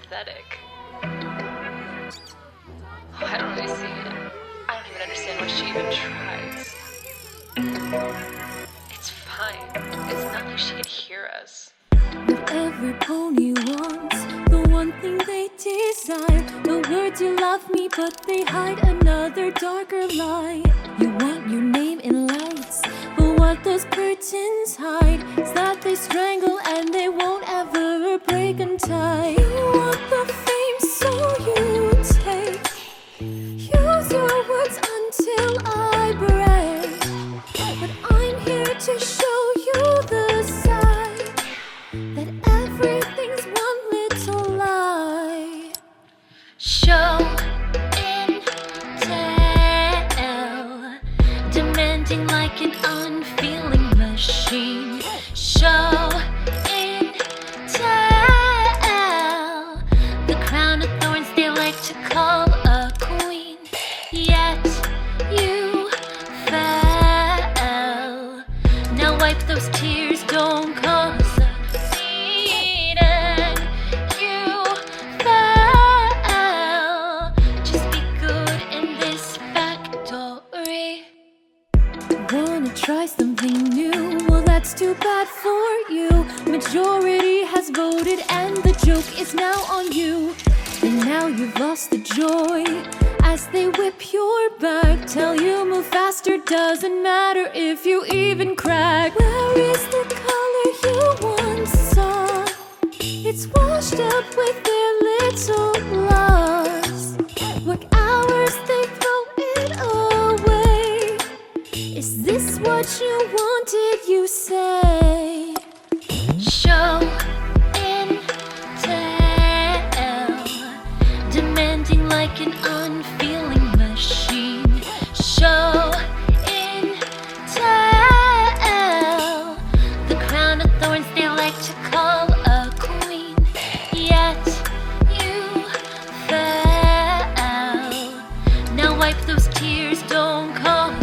pathetic. Oh, I don't really see it. I don't even understand why she even tries. It's fine. It's not like she can hear us. What every pony wants, the one thing they desire. The words you love me, but they hide another darker lie. You want your name in lights, but what those curtains hide is that they strangle and they won't ever break untie. You want the fame, so you take. Use your words until I break. But I'm here to show you the side that everything's one little lie. Show and tell, demanding like an unfeeling machine. Show and tell, the crown of thorns they like to call a queen. Yet you fell. Now wipe those tears, don't cause a scene. And you fell. Just be good in this factory. Wanna try something new? Well, that's too bad for you. Majority has voted and the joke is now on you. And now you've lost the joy as they whip your back. Tell you move faster, doesn't matter if you even crack. Where is the color you once saw? It's washed up with their little loss. Work hours, they throw it away. Is this what you wanted, you say? Show and tell, demanding like an unfeeling machine. Show and tell, the crown of thorns they like to call a queen. Yet you fell. Now wipe those tears, don't call